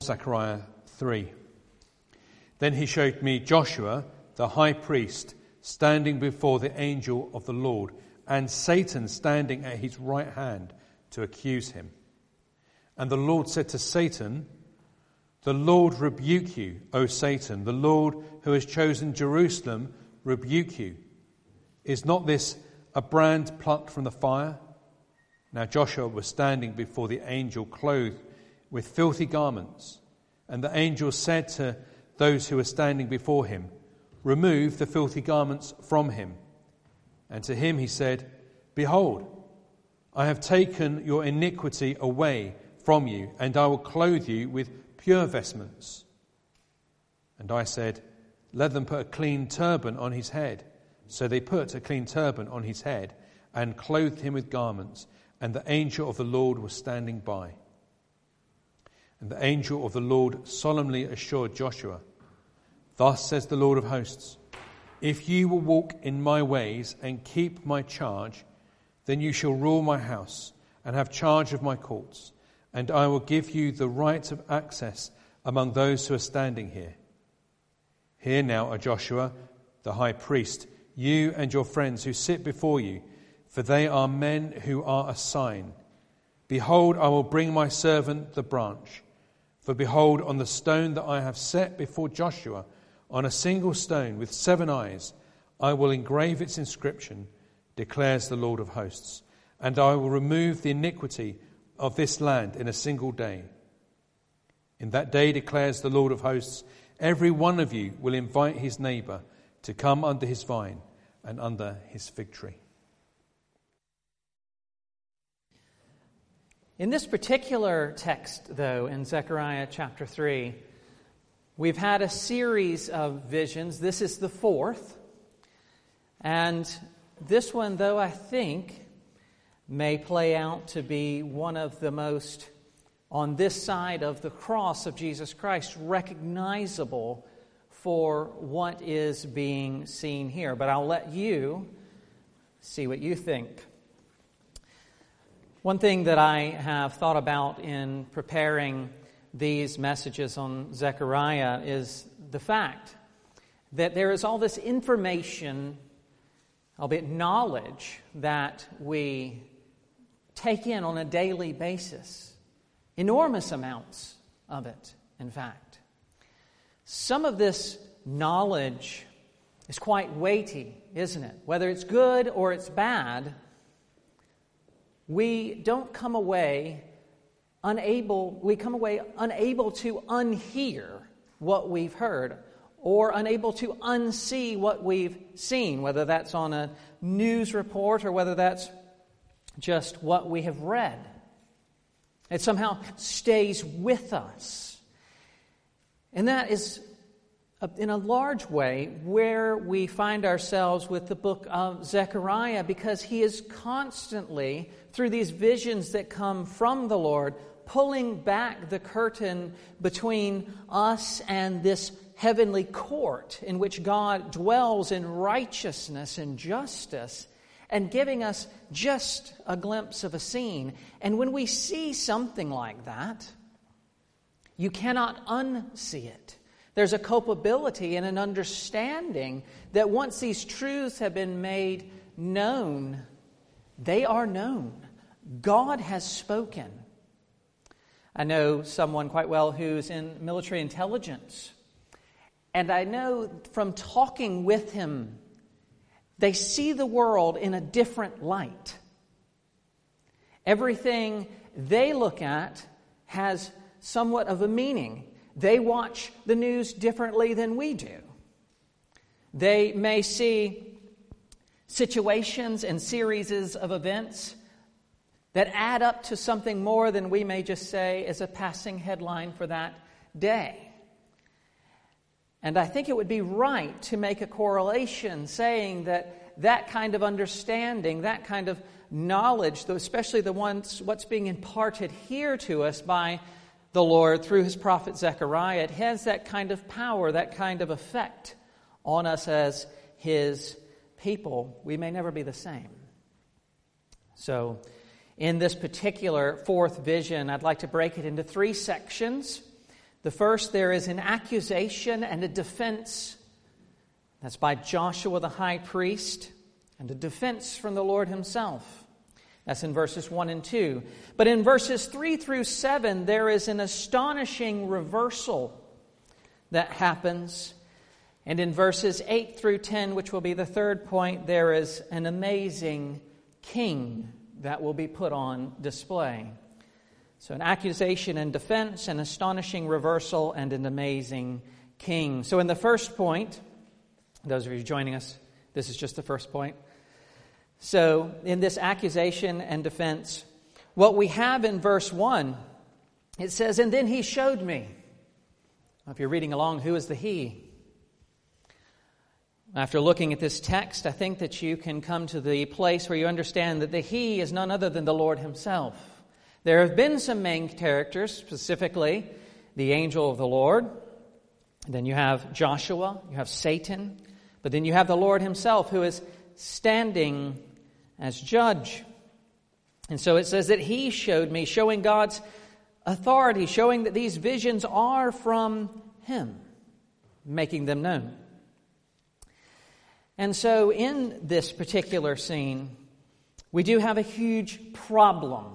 Zechariah 3. Then he showed me Joshua, the high priest, standing before the angel of the Lord, and Satan standing at his right hand to accuse him. And the Lord said to Satan, "The Lord rebuke you, O Satan. The Lord who has chosen Jerusalem rebuke you. Is not this a brand plucked from the fire?" Now Joshua was standing before the angel clothed with filthy garments. And the angel said to those who were standing before him, "Remove the filthy garments from him." And to him he said, "Behold, I have taken your iniquity away from you, and I will clothe you with pure vestments." And I said, "Let them put a clean turban on his head." So they put a clean turban on his head and clothed him with garments, and the angel of the Lord was standing by. And the angel of the Lord solemnly assured Joshua, "Thus says the Lord of hosts, if you will walk in my ways and keep my charge, then you shall rule my house and have charge of my courts, and I will give you the right of access among those who are standing here. Hear now, O Joshua, the high priest, you and your friends who sit before you, for they are men who are a sign. Behold, I will bring my servant the branch. For behold, on the stone that I have set before Joshua, on a single stone with 7 eyes, I will engrave its inscription, declares the Lord of hosts, and I will remove the iniquity of this land in a single day. In that day, declares the Lord of hosts, every one of you will invite his neighbor to come under his vine and under his fig tree." In this particular text, though, in Zechariah chapter 3, we've had a series of visions. This is the 4th. And this one, though, I think may play out to be one of the most, on this side of the cross of Jesus Christ, recognizable for what is being seen here. But I'll let you see what you think. One thing that I have thought about in preparing these messages on Zechariah is the fact that there is all this information, albeit knowledge, that we take in on a daily basis. Enormous amounts of it, in fact. Some of this knowledge is quite weighty, isn't it? Whether it's good or it's bad, we come away unable to unhear what we've heard, or unable to unsee what we've seen, whether that's on a news report or whether that's just what we have read. It somehow stays with us. And that is, in a large way, where we find ourselves with the book of Zechariah, because he is constantly, through these visions that come from the Lord, pulling back the curtain between us and this heavenly court in which God dwells in righteousness and justice, and giving us just a glimpse of a scene. And when we see something like that, you cannot unsee it. There's a culpability and an understanding that once these truths have been made known, they are known. God has spoken. I know someone quite well who's in military intelligence, and I know from talking with him, they see the world in a different light. Everything they look at has somewhat of a meaning. They watch the news differently than we do. They may see situations and series of events that add up to something more than we may just say is a passing headline for that day. And I think it would be right to make a correlation saying that that kind of understanding, that kind of knowledge, especially what's being imparted here to us by the Lord through his prophet Zechariah, it has that kind of power, that kind of effect on us as his people. We may never be the same. So, in this particular 4th vision, I'd like to break it into 3 sections. The first, there is an accusation and a defense. That's by Joshua the high priest, and a defense from the Lord himself. That's in verses 1 and 2. But in verses 3 through 7, there is an astonishing reversal that happens. And in verses 8 through 10, which will be the third point, there is an amazing king that will be put on display. So an accusation and defense, an astonishing reversal, and an amazing king. So in the first point, those of you joining us, this is just the first point. So in this accusation and defense, what we have in verse 1, it says, "And then he showed me." If you're reading along, who is the he? After looking at this text, I think that you can come to the place where you understand that the he is none other than the Lord himself. There have been some main characters, specifically the angel of the Lord. Then you have Joshua, you have Satan, but then you have the Lord himself who is standing as judge. And so it says that he showed me, showing God's authority, showing that these visions are from him, making them known. And so in this particular scene, we do have a huge problem.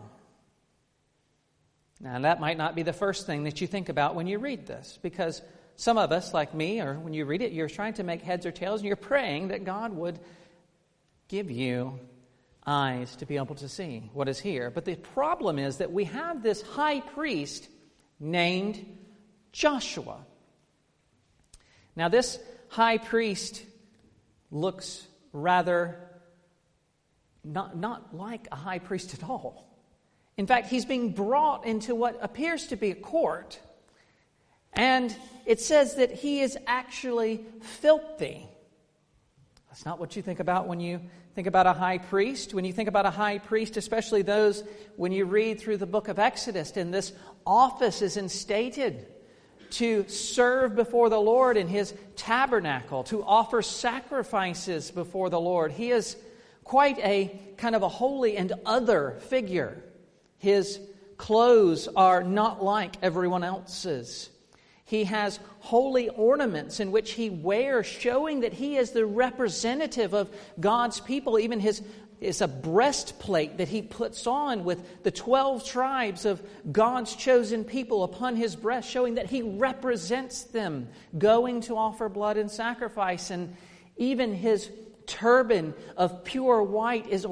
Now, that might not be the first thing that you think about when you read this, because some of us, like me, or when you read it, you're trying to make heads or tails, and you're praying that God would give you eyes to be able to see what is here. But the problem is that we have this high priest named Joshua. Now, this high priest looks rather not like a high priest at all. In fact, he's being brought into what appears to be a court. And it says that he is actually filthy. That's not what you think about when you think about a high priest. When you think about a high priest, especially those when you read through the book of Exodus, and this office is instated to serve before the Lord in his tabernacle, to offer sacrifices before the Lord. He is quite a kind of a holy and other figure. His clothes are not like everyone else's. He has holy ornaments in which he wears, showing that he is the representative of God's people. Even it's a breastplate that he puts on with the 12 tribes of God's chosen people upon his breast, showing that he represents them, going to offer blood and sacrifice. And even his turban of pure white is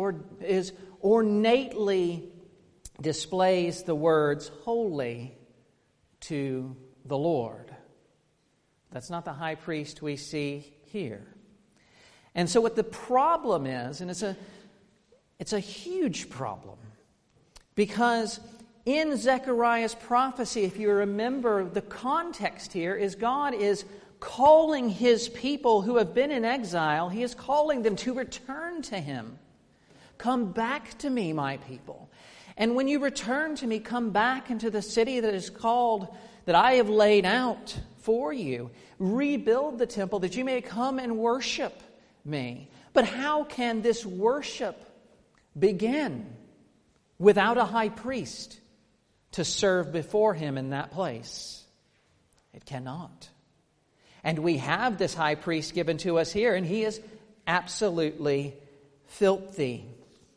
ornately displays the words "holy to the Lord." That's not the high priest we see here. And so what the problem is, and it's a huge problem, because in Zechariah's prophecy, if you remember, the context here is God is calling his people who have been in exile, he is calling them to return to him. Come back to me, my people. And when you return to me, come back into the city that is called, that I have laid out for you. Rebuild the temple that you may come and worship me. But how can this worship begin without a high priest to serve before him in that place? It cannot. And we have this high priest given to us here, and he is absolutely filthy.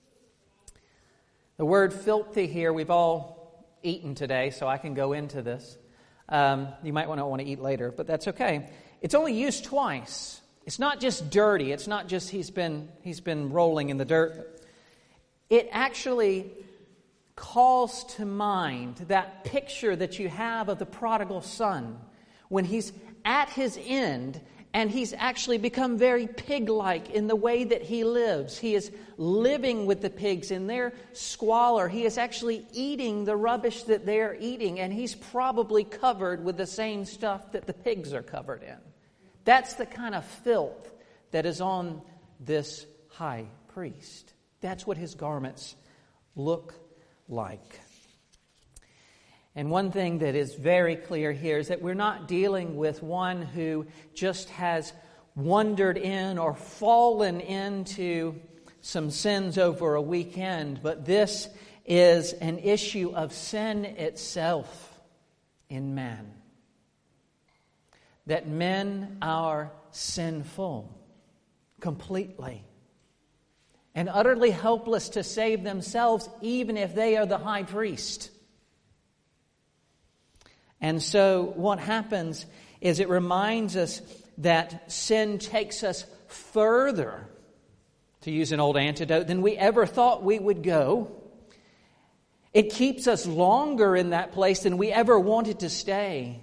The word filthy here, we've all eaten today, so I can go into this. You might not want to eat later, but that's okay. It's only used twice. It's not just dirty. It's not just he's been rolling in the dirt. It actually calls to mind that picture that you have of the prodigal son when he's at his end and he's actually become very pig-like in the way that he lives. He is living with the pigs in their squalor. He is actually eating the rubbish that they're eating, and he's probably covered with the same stuff that the pigs are covered in. That's the kind of filth that is on this high priest. That's what his garments look like. And one thing that is very clear here is that we're not dealing with one who just has wandered in or fallen into some sins over a weekend, but this is an issue of sin itself in man. that men are sinful completely and utterly helpless to save themselves, even if they are the high priest. And so what happens is it reminds us that sin takes us further, to use an old antidote, than we ever thought we would go. It keeps us longer in that place than we ever wanted to stay.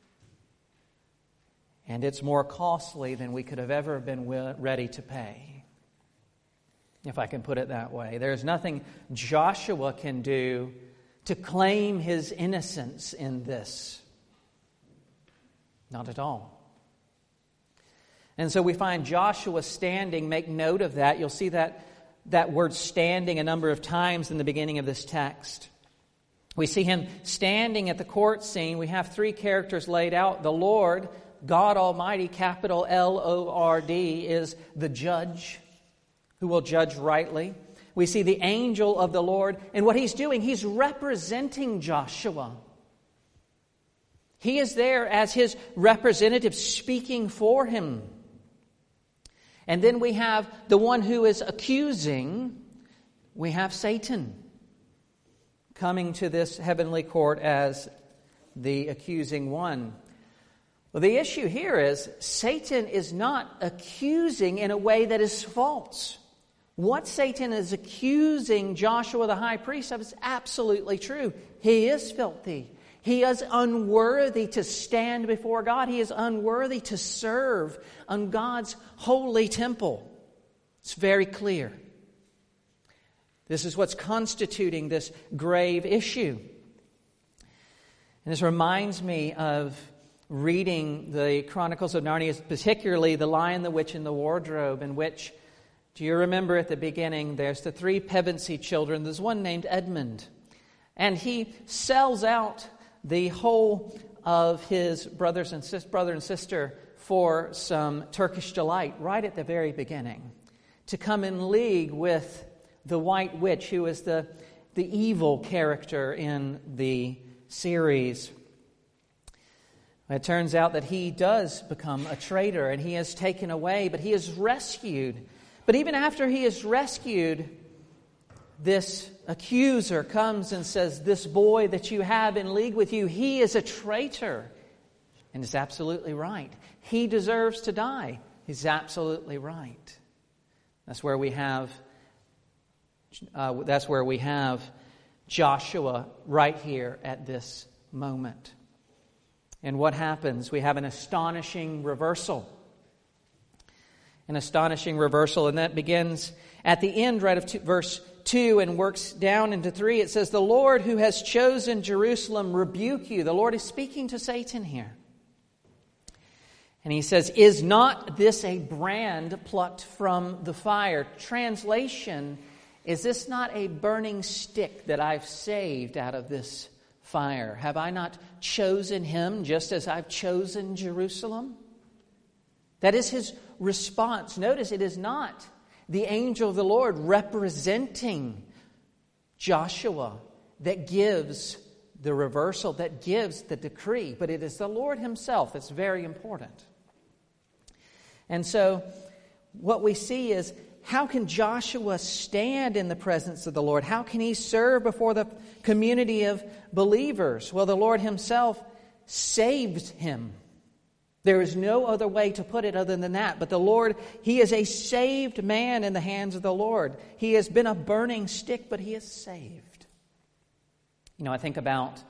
And it's more costly than we could have ever been ready to pay, if I can put it that way. There's nothing Joshua can do to claim his innocence in this. Not at all. And so we find Joshua standing. Make note of that. You'll see that word standing a number of times in the beginning of this text. We see him standing at the court scene. We have three characters laid out. The Lord, God Almighty, capital L-O-R-D, is the judge who will judge rightly. We see the angel of the Lord, and what he's doing, he's representing Joshua. He is there as his representative, speaking for him. And then we have the one who is accusing. We have Satan coming to this heavenly court as the accusing one. Well, the issue here is Satan is not accusing in a way that is false. What Satan is accusing Joshua the high priest of is absolutely true. He is filthy. He is unworthy to stand before God. He is unworthy to serve on God's holy temple. It's very clear. This is what's constituting this grave issue. And this reminds me of reading the Chronicles of Narnia, particularly The Lion, the Witch, and the Wardrobe, in which, do you remember at the beginning, there's the three Pevensey children. There's one named Edmund. And he sells out the whole of his brother and sister for some Turkish delight right at the very beginning, to come in league with the White Witch, who is the evil character in the series. It turns out that he does become a traitor, and he is taken away, but he is rescued. But even after he is rescued, this accuser comes and says, this boy that you have in league with you, he is a traitor. And it's absolutely right. He deserves to die. He's absolutely right. That's where we have Joshua right here at this moment. And what happens? We have an astonishing reversal. An astonishing reversal, and that begins at the end right of verse 2 and works down into 3. It says, the Lord who has chosen Jerusalem rebuke you. The Lord is speaking to Satan here. And he says, is not this a brand plucked from the fire? Translation, is this not a burning stick that I've saved out of this fire? Have I not chosen him just as I've chosen Jerusalem? That is his response. Notice it is not the angel of the Lord representing Joshua that gives the reversal, that gives the decree, but it is the Lord himself. It's very important. And so what we see is, how can Joshua stand in the presence of the Lord? How can he serve before the community of believers? Well, the Lord himself saved him. There is no other way to put it other than that. But the Lord, he is a saved man in the hands of the Lord. He has been a burning stick, but he is saved. You know, I think about,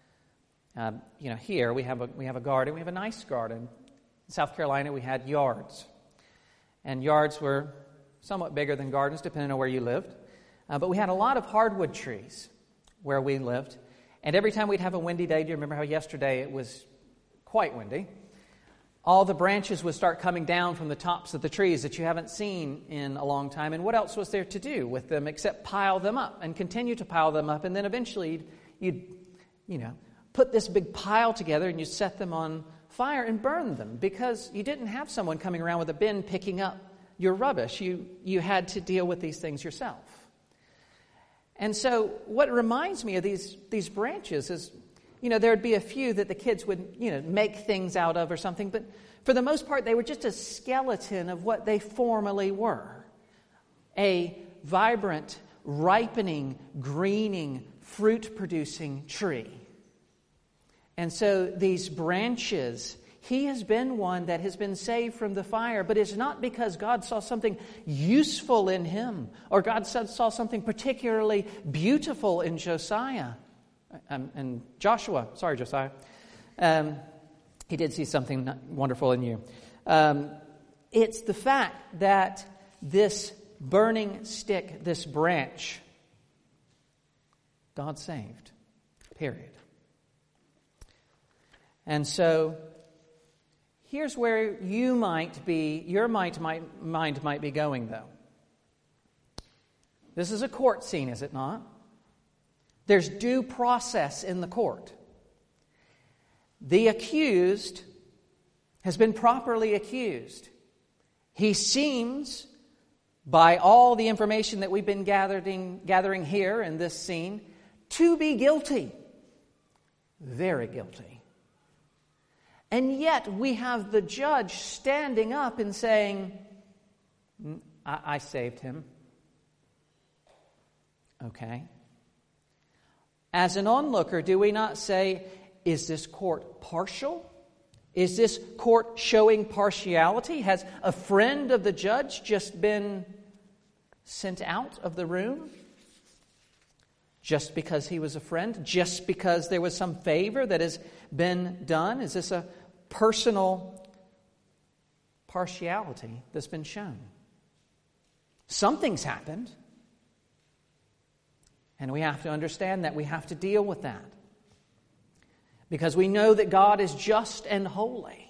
here we have a garden. We have a nice garden. In South Carolina, we had yards. And yards were somewhat bigger than gardens, depending on where you lived. But we had a lot of hardwood trees where we lived. And every time we'd have a windy day, do you remember how yesterday it was quite windy? All the branches would start coming down from the tops of the trees that you haven't seen in a long time. And what else was there to do with them except pile them up and continue to pile them up? And then eventually you'd put this big pile together and you'd set them on fire and burn them, because you didn't have someone coming around with a bin picking up your rubbish. You had to deal with these things yourself. And so what reminds me of these branches is, there'd be a few that the kids would, make things out of or something, but for the most part, they were just a skeleton of what they formerly were. A vibrant, ripening, greening, fruit-producing tree. And so these branches, he has been one that has been saved from the fire, but it's not because God saw something useful in him or God saw something particularly beautiful in Josiah. And Joshua, sorry, Josiah. He did see something wonderful in you. It's the fact that this burning stick, this branch, God saved. Period. And so, here's where your mind might be going, though. This is a court scene, is it not? There's due process in the court. The accused has been properly accused. He seems, by all the information that we've been gathering here in this scene, to be guilty. Very guilty. And yet we have the judge standing up and saying, I saved him. Okay. As an onlooker, do we not say, is this court partial? Is this court showing partiality? Has a friend of the judge just been sent out of the room? Just because he was a friend? Just because there was some favor that has been done? Is this a personal partiality that's been shown? Something's happened. And we have to understand that. We have to deal with that. Because we know that God is just and holy.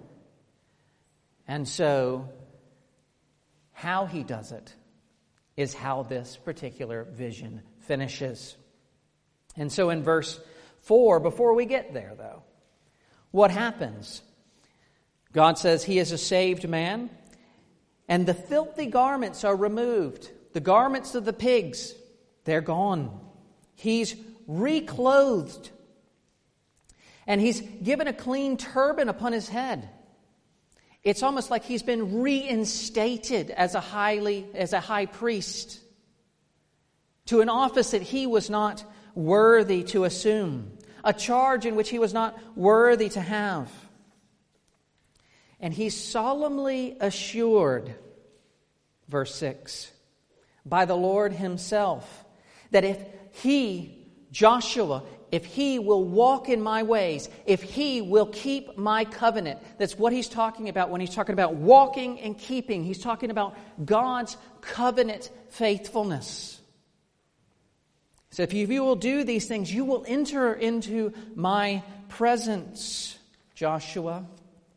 And so, how he does it is how this particular vision finishes. And so in verse 4, before we get there though, what happens? God says he is a saved man, and the filthy garments are removed. The garments of the pigs, they're gone. He's reclothed. And he's given a clean turban upon his head. It's almost like he's been reinstated as a high priest to an office that he was not worthy to assume, a charge in which he was not worthy to have. And he's solemnly assured, verse 6, by the Lord himself, that if he, Joshua, if he will walk in my ways, if he will keep my covenant, that's what he's talking about when he's talking about walking and keeping. He's talking about God's covenant faithfulness. So if you will do these things, you will enter into my presence, Joshua,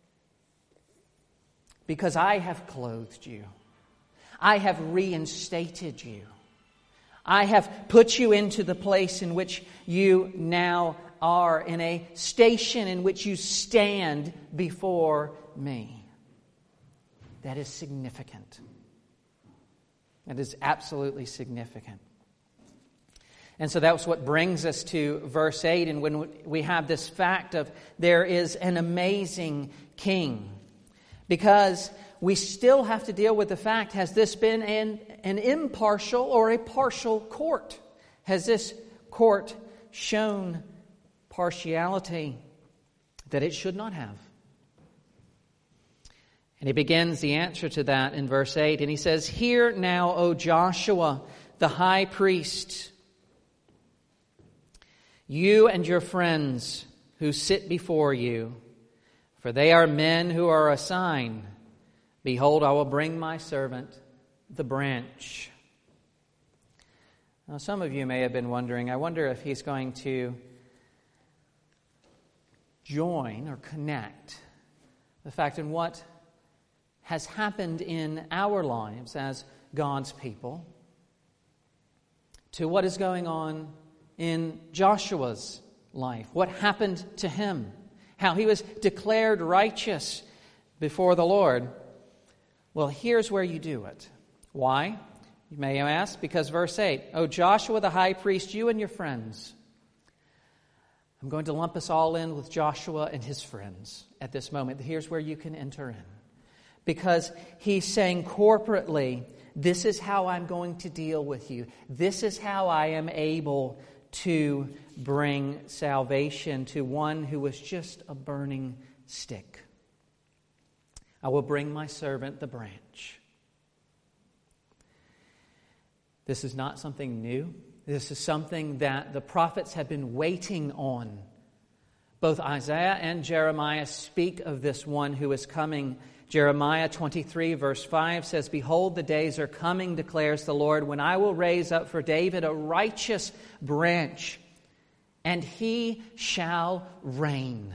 because I have clothed you. I have reinstated you. I have put you into the place in which you now are, in a station in which you stand before me. That is significant. That is absolutely significant. And so that's what brings us to verse 8. And when we have this fact of there is an amazing king. Because we still have to deal with the fact, has this been an impartial or a partial court? Has this court shown partiality that it should not have? And he begins the answer to that in verse 8. And he says, "Hear now, O Joshua, the high priest, you and your friends who sit before you, for they are men who are a sign. Behold, I will bring my servant, the branch." Now, some of you may have been wondering, I wonder if he's going to join or connect the fact in what has happened in our lives as God's people to what is going on in Joshua's life. What happened to him? How he was declared righteous before the Lord. Well, here's where you do it. Why? You may ask, because verse 8, "O Joshua the high priest, you and your friends." I'm going to lump us all in with Joshua and his friends at this moment. Here's where you can enter in. Because he's saying corporately, this is how I'm going to deal with you. This is how I am able to bring salvation to one who was just a burning stick. I will bring my servant the branch. This is not something new. This is something that the prophets have been waiting on. Both Isaiah and Jeremiah speak of this one who is coming. Jeremiah 23 verse 5 says, "Behold, the days are coming, declares the Lord, when I will raise up for David a righteous branch, and he shall reign."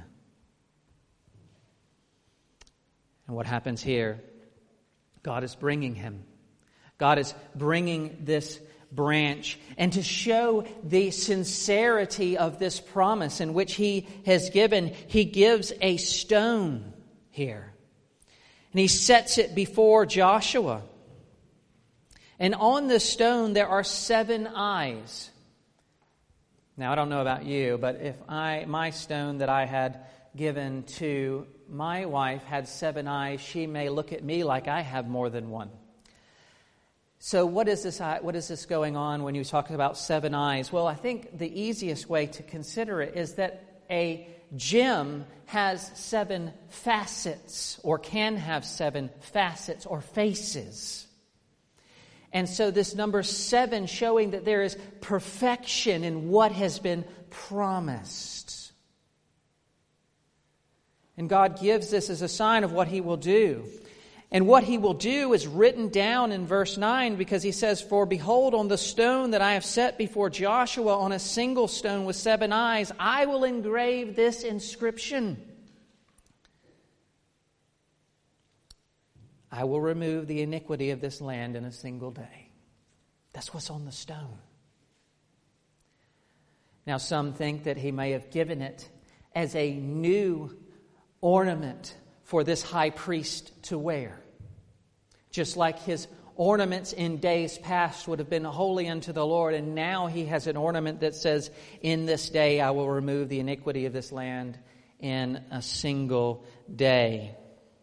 And what happens here? God is bringing him. God is bringing this branch. And to show the sincerity of this promise in which he has given, he gives a stone here. And he sets it before Joshua. And on this stone there are 7 eyes. Now, I don't know about you, but if my stone that I had given to my wife had 7 eyes, she may look at me like I have more than one. So what is this going on when you talk about 7 eyes? Well, I think the easiest way to consider it is that a gem has 7 facets, or can have 7 facets or faces. And so this number 7 showing that there is perfection in what has been promised. And God gives this as a sign of what he will do. And what he will do is written down in verse 9, because he says, "For behold, on the stone that I have set before Joshua, on a single stone with 7 eyes, I will engrave this inscription. I will remove the iniquity of this land in a single day." That's what's on the stone. Now, some think that he may have given it as a new ornament for this high priest to wear. Just like his ornaments in days past would have been holy unto the Lord, and now he has an ornament that says, "In this day I will remove the iniquity of this land in a single day."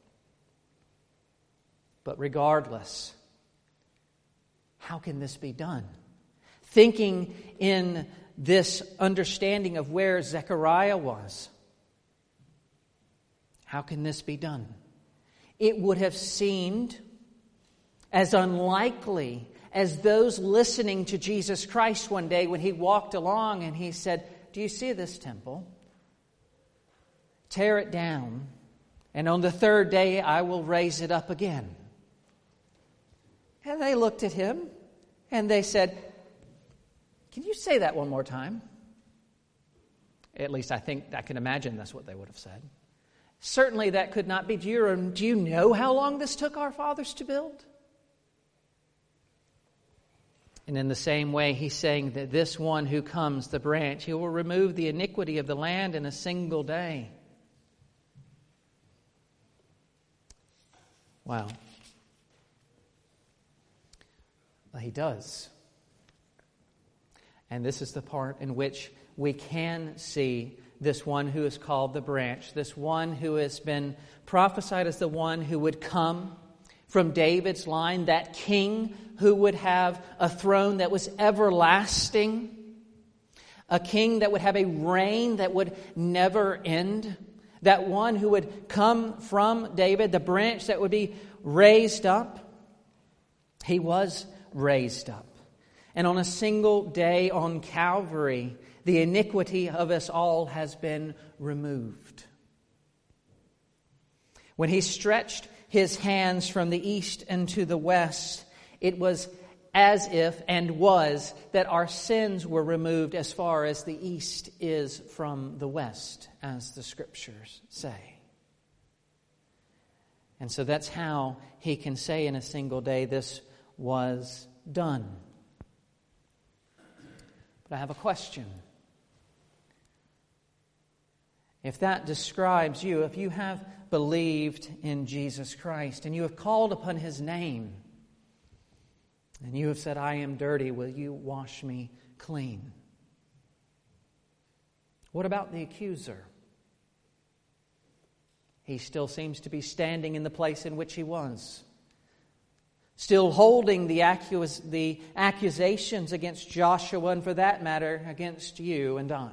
But regardless, how can this be done? Thinking in this understanding of where Zechariah was, how can this be done? It would have seemed as unlikely as those listening to Jesus Christ one day when he walked along and he said, "Do you see this temple? Tear it down, and on the 3rd day I will raise it up again." And they looked at him and they said, "Can you say that one more time?" At least I can imagine that's what they would have said. Certainly that could not be. Do you know how long this took our fathers to build? And in the same way, he's saying that this one who comes, the branch, he will remove the iniquity of the land in a single day. Wow. Well, he does. And this is the part in which we can see this one who is called the branch, this one who has been prophesied as the one who would come from David's line, that king who would have a throne that was everlasting, a king that would have a reign that would never end, that one who would come from David, the branch that would be raised up. He was raised up. And on a single day on Calvary, the iniquity of us all has been removed. When he stretched his hands from the east and to the west, it was as if and was that our sins were removed as far as the east is from the west, as the scriptures say. And so that's how he can say in a single day, this was done. But I have a question. If that describes you, if you have believed in Jesus Christ and you have called upon his name and you have said, "I am dirty, will you wash me clean?" What about the accuser? He still seems to be standing in the place in which he was, still holding the accusations against Joshua, and for that matter, against you and I.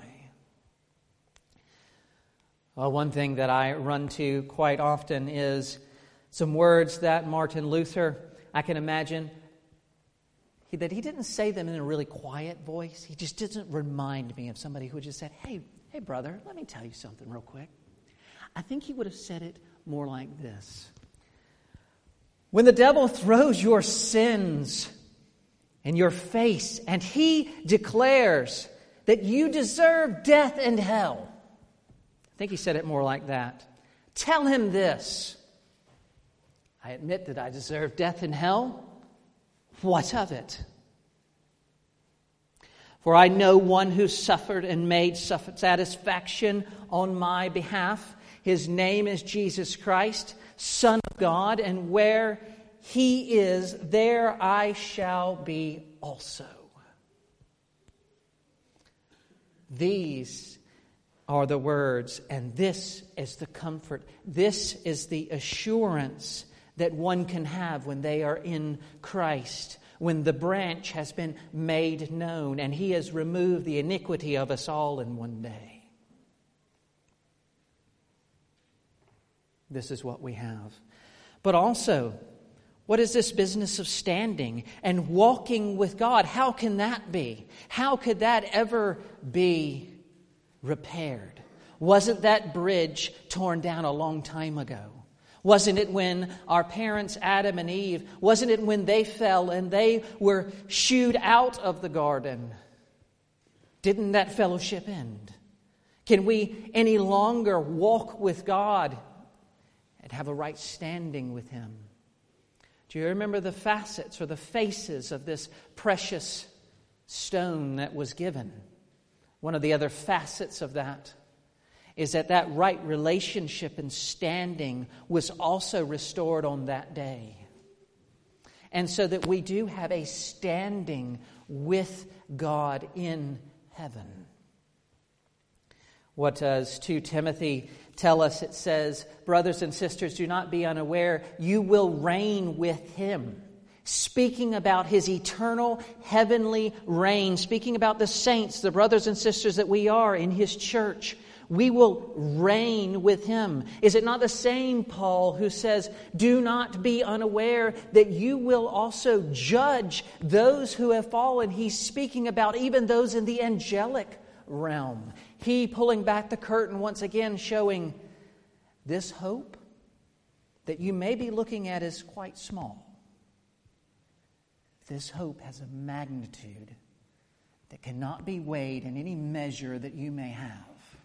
Well, one thing that I run to quite often is some words that Martin Luther, I can imagine, that he didn't say them in a really quiet voice. He just doesn't remind me of somebody who just said, hey brother, let me tell you something real quick. I think he would have said it more like this. When the devil throws your sins in your face and he declares that you deserve death and hell, I think he said it more like that. Tell him this. I admit that I deserve death and hell. What of it? For I know one who suffered and made satisfaction on my behalf. His name is Jesus Christ, Son of God, and where He is, there I shall be also. These are the words, and this is the comfort. This is the assurance that one can have when they are in Christ, when the branch has been made known and He has removed the iniquity of us all in one day. This is what we have. But also, what is this business of standing and walking with God? How can that be? How could that ever be repaired? Wasn't that bridge torn down a long time ago? Wasn't it when our parents, Adam and Eve, wasn't it when they fell and they were shooed out of the garden? Didn't that fellowship end? Can we any longer walk with God and have a right standing with Him? Do you remember the facets or the faces of this precious stone that was given? One of the other facets of that is that right relationship and standing was also restored on that day. And so that we do have a standing with God in heaven. What does 2 Timothy tell us? It says, brothers and sisters, do not be unaware, you will reign with Him. Speaking about His eternal heavenly reign, speaking about the saints, the brothers and sisters that we are in His church. We will reign with Him. Is it not the same Paul who says, do not be unaware that you will also judge those who have fallen? He's speaking about even those in the angelic realm. He pulling back the curtain once again, showing this hope that you may be looking at is quite small. This hope has a magnitude that cannot be weighed in any measure that you may have.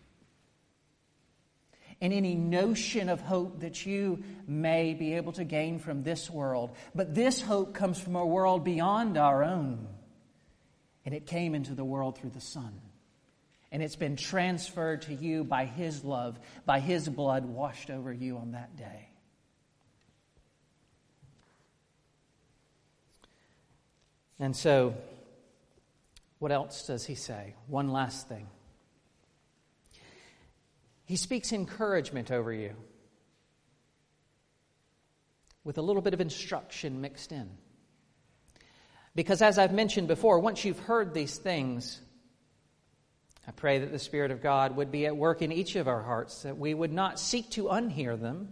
In any notion of hope that you may be able to gain from this world. But this hope comes from a world beyond our own. And it came into the world through the Son. And it's been transferred to you by His love, by His blood washed over you on that day. And so, what else does he say? One last thing. He speaks encouragement over you with a little bit of instruction mixed in. Because as I've mentioned before, once you've heard these things, I pray that the Spirit of God would be at work in each of our hearts, that we would not seek to unhear them,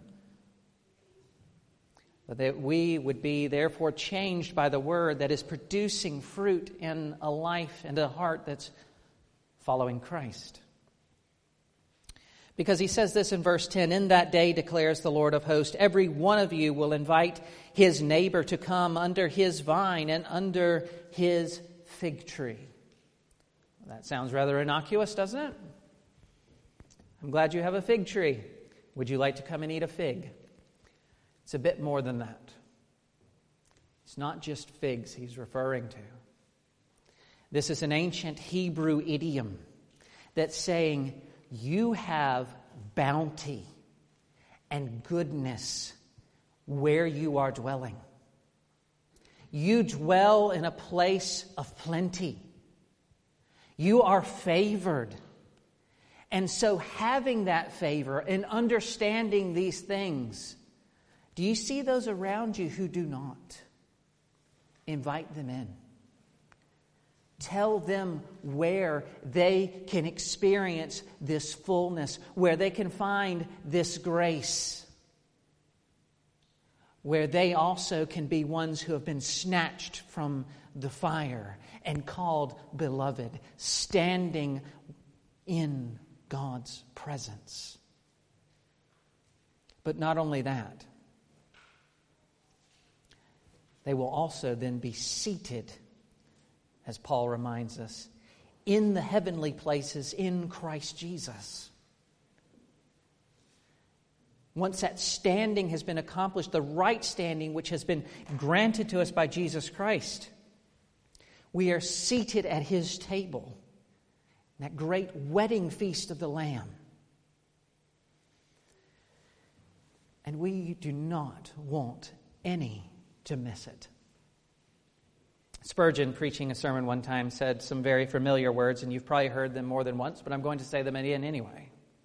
but that we would be therefore changed by the Word that is producing fruit in a life and a heart that's following Christ. Because he says this in verse 10, in that day, declares the Lord of hosts, every one of you will invite his neighbor to come under his vine and under his fig tree. That sounds rather innocuous, doesn't it? I'm glad you have a fig tree. Would you like to come and eat a fig? It's a bit more than that. It's not just figs he's referring to. This is an ancient Hebrew idiom that's saying, you have bounty and goodness where you are dwelling. You dwell in a place of plenty. You are favored. And so having that favor and understanding these things, do you see those around you who do not? Invite them in. Tell them where they can experience this fullness, where they can find this grace, where they also can be ones who have been snatched from the fire and called beloved, standing in God's presence. But not only that, they will also then be seated, as Paul reminds us, in the heavenly places in Christ Jesus. Once that standing has been accomplished, the right standing which has been granted to us by Jesus Christ, we are seated at His table, that great wedding feast of the Lamb. And we do not want any to miss it. Spurgeon, preaching a sermon one time, said some very familiar words, and you've probably heard them more than once, but I'm going to say them again anyway.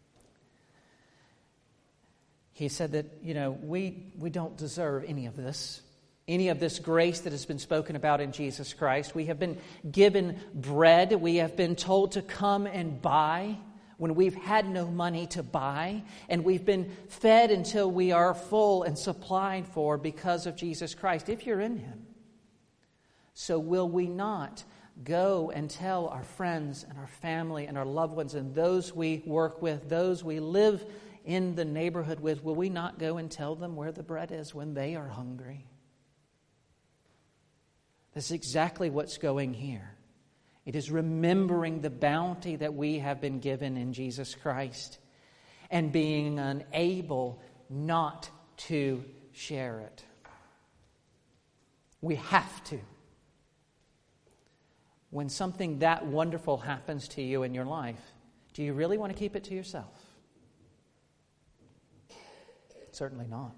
He said that, we don't deserve any of this grace that has been spoken about in Jesus Christ. We have been given bread. We have been told to come and buy when we've had no money to buy. And we've been fed until we are full and supplied for because of Jesus Christ, if you're in Him. So will we not go and tell our friends and our family and our loved ones and those we work with, those we live in the neighborhood with, will we not go and tell them where the bread is when they are hungry? That's exactly what's going here. It is remembering the bounty that we have been given in Jesus Christ and being unable not to share it. We have to. When something that wonderful happens to you in your life, do you really want to keep it to yourself? Certainly not.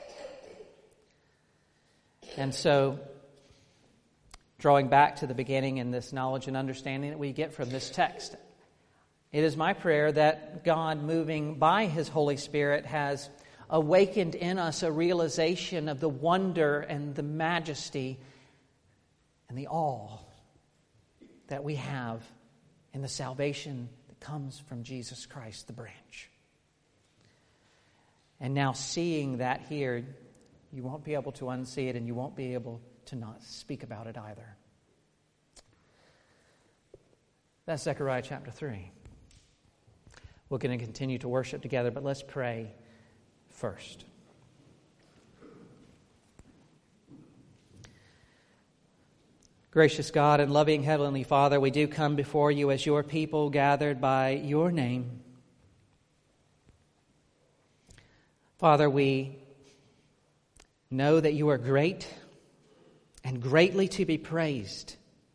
And so, drawing back to the beginning in this knowledge and understanding that we get from this text, it is my prayer that God, moving by His Holy Spirit, has awakened in us a realization of the wonder and the majesty and the awe that we have in the salvation that comes from Jesus Christ, the branch. And now seeing that here, you won't be able to unsee it, and you won't be able to not speak about it either. That's Zechariah chapter 3. We're going to continue to worship together, but let's pray first. Gracious God and loving Heavenly Father, we do come before you as your people gathered by your name. Father, we know that you are great and greatly to be praised.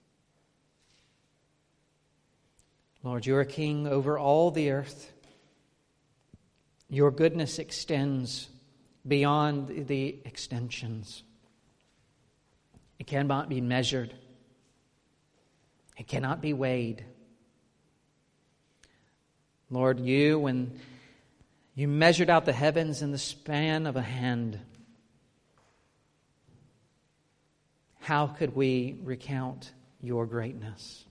Lord, you are King over all the earth. Your goodness extends beyond the extensions. It cannot be measured. It cannot be weighed. Lord, when you measured out the heavens in the span of a hand, how could we recount your greatness?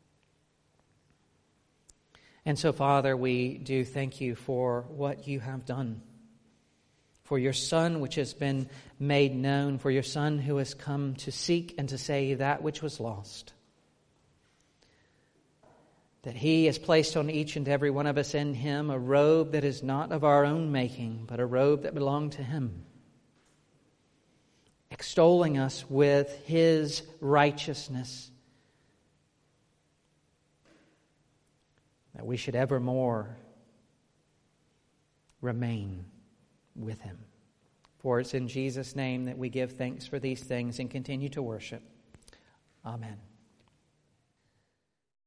And so, Father, we do thank you for what you have done, for your Son which has been made known, for your Son who has come to seek and to save that which was lost. That He has placed on each and every one of us in Him a robe that is not of our own making, but a robe that belonged to Him, extolling us with His righteousness, that we should evermore remain with Him. For it's in Jesus' name that we give thanks for these things and continue to worship. Amen.